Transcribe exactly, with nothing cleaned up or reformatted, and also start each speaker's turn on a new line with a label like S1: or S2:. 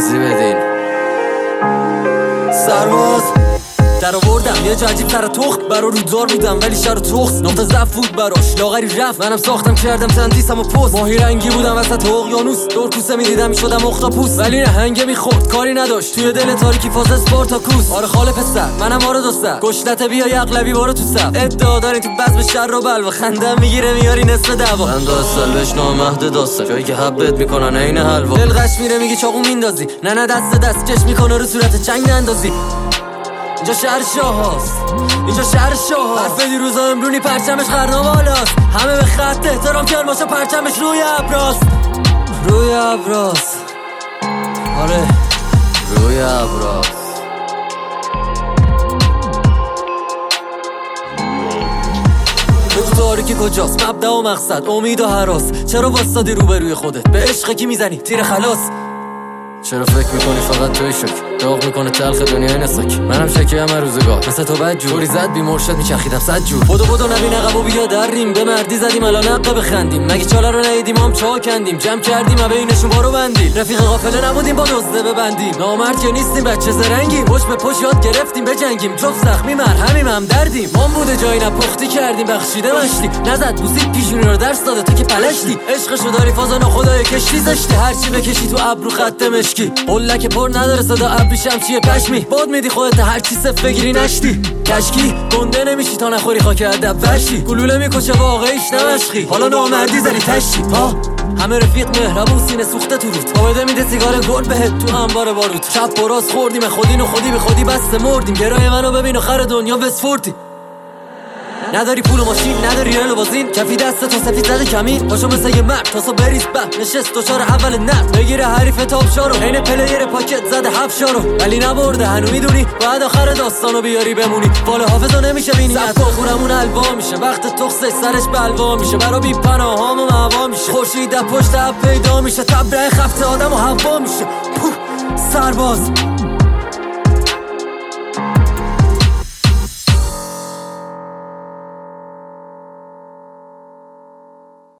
S1: توضیح بدین.
S2: سرباز در آوردم یه عجیب سر تخت برا رودزار بودم ولی شر و تخت نقطه ضعف بود براش لاغری رفت منم ساختم کردم تندیسم و پست ماهی رنگی بودم وسط اقیانوس دور کوسه میدیدم میشدم اختاپوس ولی نه هنگه میخورد کاری نداشت توی دل تاریکی فاز اسپارتاکوس آره خاله پسر منم آره دوسته گشلت بیا یقلبی بارو تو صف ادعا دارین تو بزم شر و بلوا خندم میگیره میاری نصف دوا
S1: من دو سال بشنو مهد داسته جایی که حبت میکنن عین حلوا
S2: دلغش میره میگی چاقو میندازی نه نه دست دست کش میکنه رو صورت چنگ نندازی اینجا شهر شاه هست اینجا شهر شاه هست حرف دیروزا امرونی پرچمش خرنا بالاست همه به خط احترام کن باشه پرچمش روی ابراست روی ابراست آره
S1: روی ابراست
S2: بگو تاریکی کجاست مبدأ و مقصد امید و هراس چرا واسطادی روبروی خودت به عشق کی میزنی تیر خلاص
S1: چرا فکر میکنی فقط توی شک داغ میکنه تلخ دنیای نسک منم شکی همه روزگار مثل تو بد جوری زد بی مرشد میچخیدم صد جور بدو بدو نبین عقب و بیا دریم به مردی زدیم الان عقب بخندیم مگه چاله رو ندیدیم هم چا کندیم جمع کردیم و بینشون بارو بندیم رفیق قافله نبودیم با دزده ببندیم نامرد که نیستیم بچه زرنگیم پشت به پشت یاد گرفتیم بجنگیم جفت زخمی مرهمیم هم دردیم ما بوده جایی نپختی کردیم بخشیده مشتی نزد بوسید پیشونی رو درس داده تو که پلشتی عشقشو داری فازانو خدای کشتی زشتی هر چی بکشی تو ابرو خط مشکی قلک پر نداره صدا ابری شمشی پشمی باد میدی خودت هر چی صف بگیری نشتی کشکی گنده نمیشی تا نخوری خاک ادب ورشی گلوله میکشه واقعیش نمشقی حالا نامردی زدی تشتی ها همه رفیق مهربون سینه سوخته تو رود تا بده میده سیگار گل بهت تو انبار بارود چپ و راست خوردیم خودین و خودی به خودی بسته مردیم گرای منو ببین آخر دنیا وسفورتی نداری پول و ماشین نداری ریال و بازین کفی دست تو سفید زده کمین پاشو مثل یه مرد تاسو بریز بند نشست دوچار اول نفت بگیره حریف تاپ شارو عین پلیر پاکت زده هفت شارو ولی نبرده هنو میدونی باید آخر داستانو بیاری بمونی فال حافظو نمیشه بینی سبکا خونمون الوا میشه وقت تخصش سرش بلوا میشه برا بی پناهام و معوا میشه خورشید در پشت اب پیدا میشه تبره خفته آدم و هوا میشه سرباز